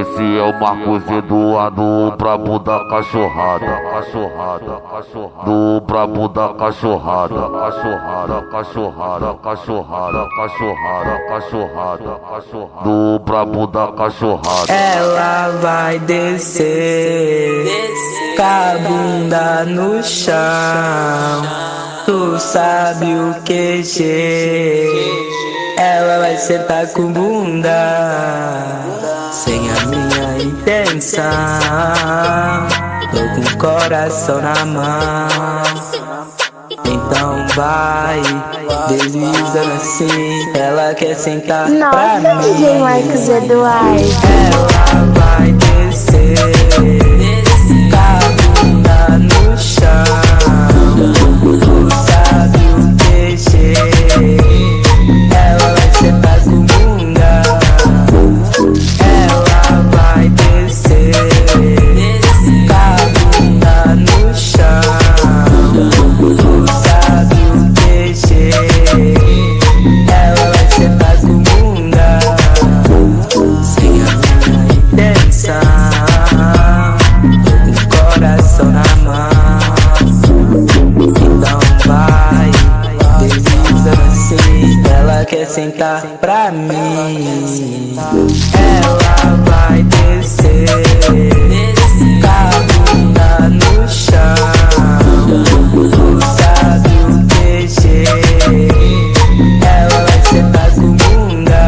Esse é o Marcos Eduardo, o brabo da cachorrada, cachorrada, cachorrada. Do brabo da cachorrada, cachorrada, cachorrada, cachorrada, cachorrada, cachorrada, cachorrada. Do brabo da cachorrada. Ela vai descer, com a bunda no chão. Tu sabe o QG. Ela vai sentar com bunda, sem a minha intenção. Tô com o coração na mão. Então vai deslizando assim. Ela quer sentar pra mim. Nossa, DJ Marcos Eduardo. Ela vai descer, com a bunda no chão. Tu sabe o QG. Ela vai sentar com bunda. Ela vai descer, com a bunda no chão. Tu sabe o QG. Ela vai sentar com bunda, sem a minha intenção. Tô com o coração na mão. Então vai deslizando assim. Ela quer sentar pra mim. Ela vai descer, com a bunda no chão. Tu sabe o QG. Ela vai sentar com bunda.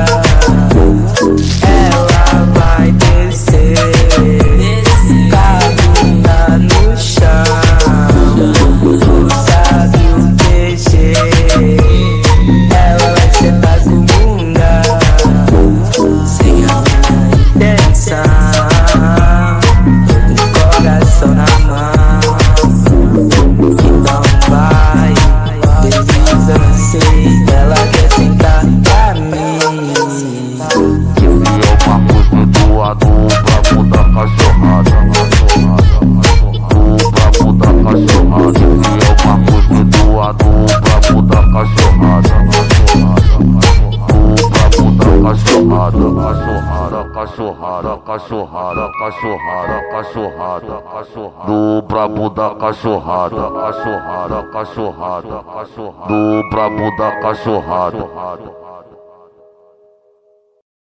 Ela vai descer, com a bunda no chão. Tu sabe o QG. Ela vai sentar com bunda, sem a minha intenção. Tô com o coração na mão. Então vai deslizando assim. Ela quer sentar pra mim. Esse é o Marcos Eduardo, o brabo da cachorrada, cachorrada, o brabo da cachorrada. Esse é o Marcos Eduardo, o brabo da cachorrada, cachorrada, o brabo da cachorrada, cachorrada, cachorrada, cachorrada, cachorrada, cachorrada. Do brabo da cachorrada, cachorrada, cachorrada, cachorrada. Do brabo da cachorrada.